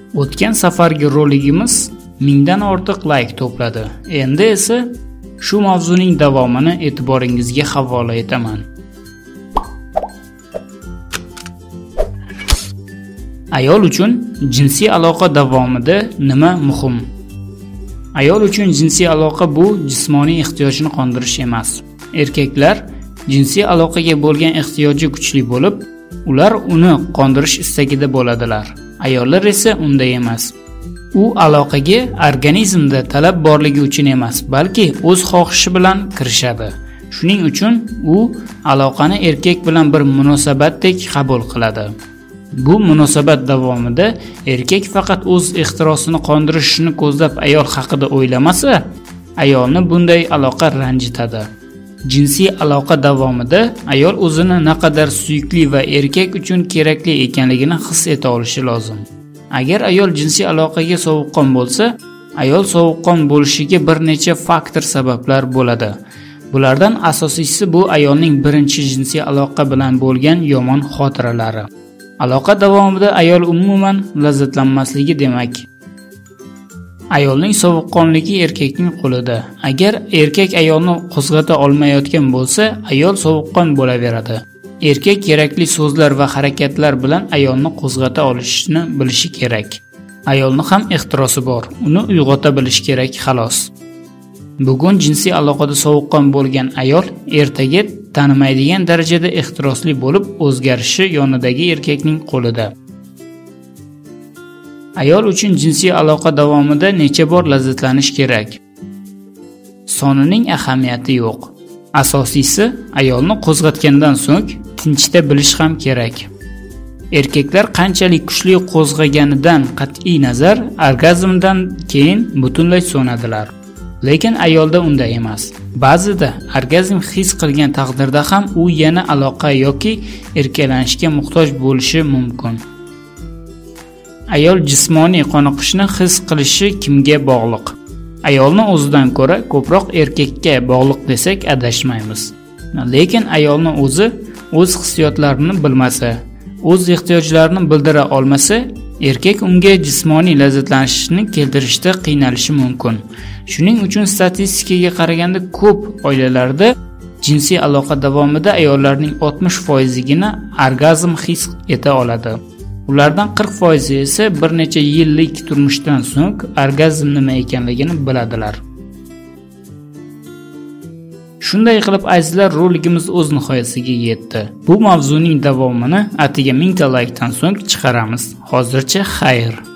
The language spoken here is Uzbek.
O'tgan safargi roligimiz 1000 dan ortiq like to'pladi. Endi esa shu mavzuning davomini e'tiboringizga havola etaman. Ayol uchun jinsiy aloqa davomida nima muhim? Ayol uchun jinsiy aloqa bu jismoniy ehtiyojni qondirish emas. Erkaklar jinsiy aloqaga bo'lgan ehtiyoji kuchli bo'lib, ular uni qondirish istagida bo'ladilar. Ayollar esa unday emas. U aloqaga organizmda talab borligi uchun emas, balki o'z xohishi bilan kirishadi. Shuning uchun u aloqani erkak bilan bir munosabatdek qabul qiladi. Bu munosabat davomida erkak faqat o'z ehtirosini qondirishni ko'zlab ayol haqida o'ylamasa, ayolni bunday aloqa ranjitadi. Jinsiy aloqa davomida ayol o'zini naqadar suyukli va erkak uchun kerakli ekanligini his eta olishi lozim. Agar ayol jinsiy aloqaga sovuqqon bo'lsa, ayol sovuqqon bo'lishiga bir necha faktor sabablar bo'ladi. Bulardan asosiysi bu ayolning birinchi jinsiy aloqa bilan bo'lgan yomon xotiralari. Aloqa davomida ayol umuman lazzatlanmasligi demak. Ayolning sovuqqonligi erkakning qo'lida. Agar erkak ayolni qo'zg'ata olmayotgan bo'lsa, ayol sovuqqon bo'laveradi. Erkak kerakli so'zlar va harakatlar bilan ayolni qo'zg'ata olishni bilishi kerak. Ayolning ham ehtirosi bor. Uni uyg'ota bilish kerak xolos. Bugun jinsiy aloqada sovuqqon bo'lgan ayol ertaga tanimaydigan darajada ehtirosli bo'lib o'zgarishi yonidagi erkakning qo'lida. Ayol uchun jinsiy aloqa davomida necha bor lazzatlanish kerak? Sonining ahamiyati yo'q. Asosiysi ayolni qo'zg'atgandan so'ng tinchita bilish ham kerak. Erkaklar qanchalik kuchli qo'zg'aganidan qat'iy nazar, orgazmdan keyin butunlay so'nadilar. Lekin ayolda unday emas. Ba'zida orgazm his qilgan taqdirda ham u yana aloqa yoki erkalanishga muhtoj bo'lishi mumkin. Ayol jismoniy qoniqishni his qilishi kimga bog'liq? Ayolni o'zidan ko'ra ko'proq erkakka bog'liq desak adashmaymiz. Lekin ayolni o'zi o'z hissiyotlarini bilmasa, o'z ehtiyojlarini bildira olmasa, erkak unga jismoniy lazzatlanishni keltirishda qiynalishi mumkin. Shuning uchun statistikaga qaraganda ko'p oilalarda jinsiy aloqa davomida ayollarning 60%gina orgazm his eta oladi. Ulardan 40% esa bir necha yillik turmushdan so'ng orgazm nima ekanligini biladilar. Shunday qilib azizlar, roligimiz o'z nihoyasiga yetdi. Bu mavzuning davomini atiga 1000 ta like dan so'ng chiqaramiz. Hozircha xayr.